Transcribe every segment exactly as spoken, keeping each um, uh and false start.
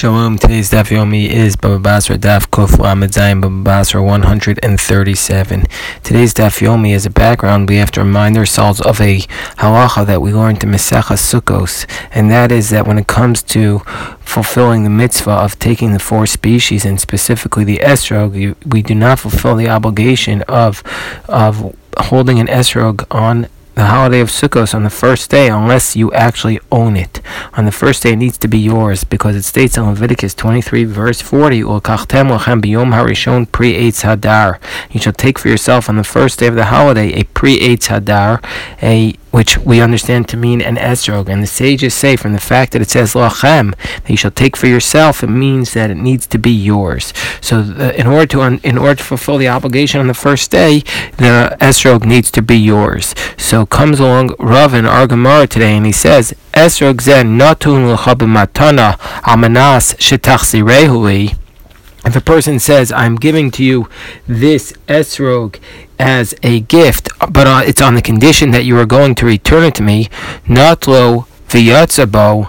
Shalom, today's Daf Yomi is Baba Basra Daf Kuf Lamed Zayin Baba Basra one hundred thirty-seven. Today's Daf Yomi, as a background, we have to remind ourselves of a halacha that we learned in Mesechas Sukkos, and that is that when it comes to fulfilling the mitzvah of taking the four species, and specifically the esrog, we do not fulfill the obligation of of holding an esrog on the holiday of Sukkos on the first day unless you actually own it. On the first day it needs to be yours, because it states in Leviticus twenty-three verse forty, Ulkachtem lachem biyom harishon pri eitz hadar. You shall take for yourself on the first day of the holiday a pri eitz hadar, a which we understand to mean an esrog. And the sages say, from the fact that it says lachem, that you shall take for yourself, it means that it needs to be yours. So the, in order to un, in order to fulfill the obligation on the first day, the esrog needs to be yours. So comes along Rav in our Gemara today, and he says, esrog zen natun l'cha b'matana amanas shetachzirehu. If a person says, I'm giving to you this esrog as a gift, but uh, it's on the condition that you are going to return it to me, natlo v'yatza bo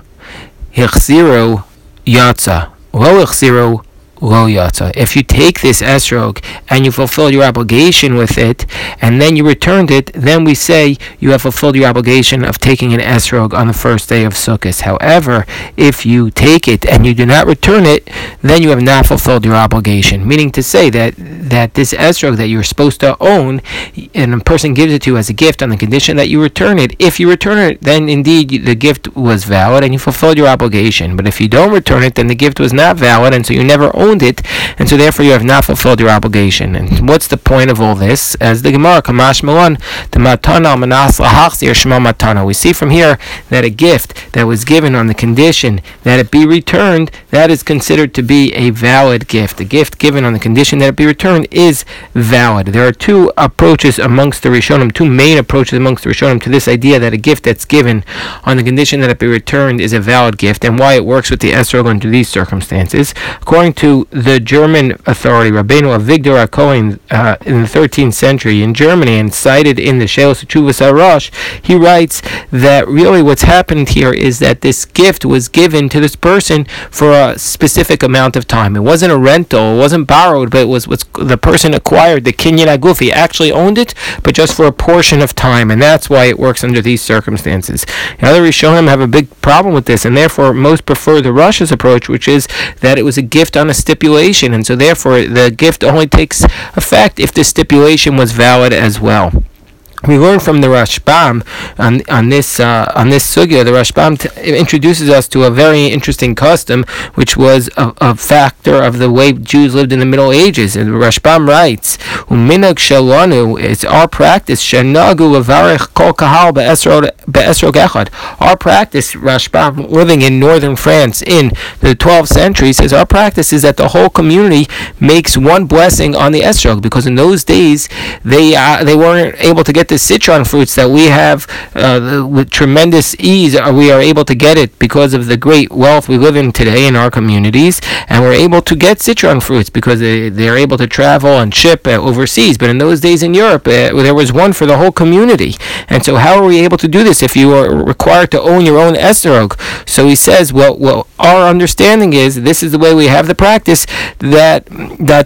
hichziru yatza, lo hichziru lo yatza. If you take this esrog and you fulfill your obligation with it, and then you returned it, then we say you have fulfilled your obligation of taking an esrog on the first day of Sukkot. However, if you take it and you do not return it, then you have not fulfilled your obligation. Meaning to say that that this esrog that you're supposed to own, and a person gives it to you as a gift on the condition that you return it, if you return it, then indeed the gift was valid and you fulfilled your obligation. But if you don't return it, then the gift was not valid, and so you never owned it, and so therefore you have not fulfilled your obligation. And what's the point of all this? As the Gemara Kamash Malon, the Matana Manas Lahachzir Shema Matana. We see from here that a gift that was given on the condition that it be returned, that is considered to be a valid gift. A gift given on the condition that it be returned is valid. There are two approaches amongst the Rishonim, two main approaches amongst the Rishonim to this idea that a gift that's given on the condition that it be returned is a valid gift, and why it works with the esrog under these circumstances. According to the German authority, Rabbeinu Avigdor HaKohen, uh, in the thirteenth century in Germany, and cited in the Shelos Tshuvas HaRosh, he writes that really what's happened here is that this gift was given to this person for a specific amount of time. It wasn't a rental, it wasn't borrowed, but it was what's the person acquired, the kinyan aguf. He actually owned it, but just for a portion of time, and that's why it works under these circumstances. The other Rishonim have a big problem with this, and therefore most prefer the Rosh's approach, which is that it was a gift on a stipulation, and so therefore the gift only takes effect if the stipulation was valid as well. We learn from the Rashbam on on this uh, on this sugya. The Rashbam t- introduces us to a very interesting custom, which was a, a factor of the way Jews lived in the Middle Ages. And the Rashbam writes, "Uminag shalanu, it's our practice. Shenagu levarech kol kahal be'esrog echad." Our practice, Rashbam, living in northern France in the twelfth century, says our practice is that the whole community makes one blessing on the esrog, because in those days they uh, they weren't able to get the citron fruits that we have uh, with tremendous ease. We are able to get it because of the great wealth we live in today in our communities, and we're able to get citron fruits because they, they're able to travel and ship uh, overseas. But in those days in Europe, uh, there was one for the whole community. And so how are we able to do this if you are required to own your own esrog? So he says, well, well, our understanding is, this is the way we have the practice, that that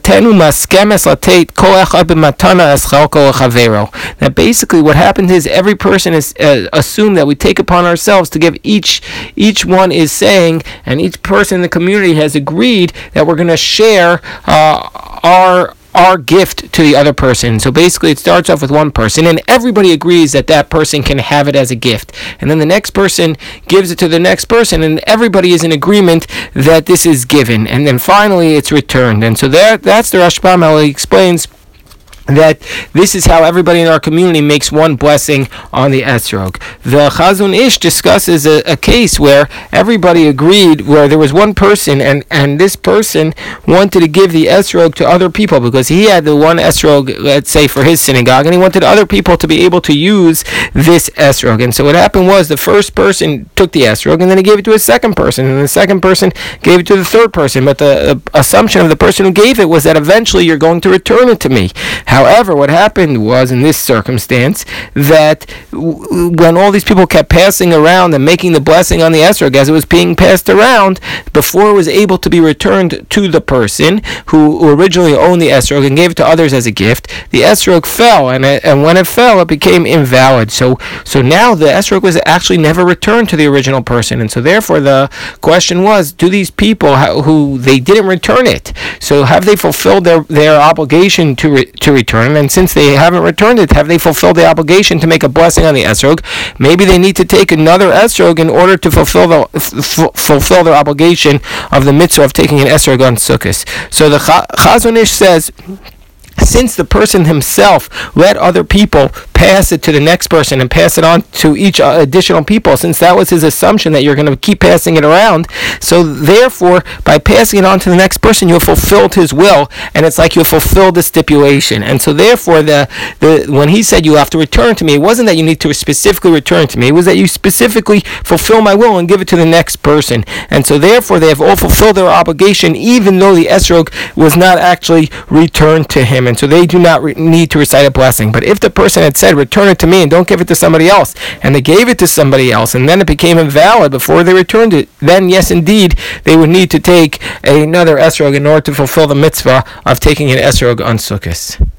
basically Basically, what happens is every person is uh, assumed that we take upon ourselves to give each each one is saying, and each person in the community has agreed that we're going to share uh, our our gift to the other person. So basically it starts off with one person, and everybody agrees that that person can have it as a gift, and then the next person gives it to the next person, and everybody is in agreement that this is given, and then finally it's returned. And so there, that's the Rashbam, how he explains that this is how everybody in our community makes one blessing on the esrog. The Chazon Ish discusses a, a case where everybody agreed, where there was one person, and, and this person wanted to give the esrog to other people because he had the one esrog, let's say, for his synagogue, and he wanted other people to be able to use this esrog. And so what happened was the first person took the esrog, and then he gave it to a second person, and the second person gave it to the third person. But the uh, assumption of the person who gave it was that eventually you're going to return it to me. However, what happened was, in this circumstance, that w- when all these people kept passing around and making the blessing on the esrog, as it was being passed around, before it was able to be returned to the person who originally owned the esrog and gave it to others as a gift, the esrog fell, and it, and when it fell, it became invalid. So, so now the esrog was actually never returned to the original person, and so therefore the question was: do these people who they didn't return it, so have they fulfilled their, their obligation to re, to return? And since they haven't returned it, have they fulfilled the obligation to make a blessing on the esrog? Maybe they need to take another esrog in order to fulfill the f- fulfill their obligation of the mitzvah of taking an esrog on Sukkos. So the Chazon Ish says, since the person himself let other people pass it to the next person and pass it on to each uh, additional people, since that was his assumption that you're going to keep passing it around, so therefore by passing it on to the next person you have fulfilled his will, and it's like you have fulfilled the stipulation. And so therefore the, the when he said you have to return to me, it wasn't that you need to specifically return to me, it was that you specifically fulfill my will and give it to the next person. And so therefore they have all fulfilled their obligation, even though the esrog was not actually returned to him, and so they do not re- need to recite a blessing. But if the person had said, return it to me and don't give it to somebody else, and they gave it to somebody else, and then it became invalid before they returned it, then yes, indeed, they would need to take another esrog in order to fulfill the mitzvah of taking an esrog on Sukkos.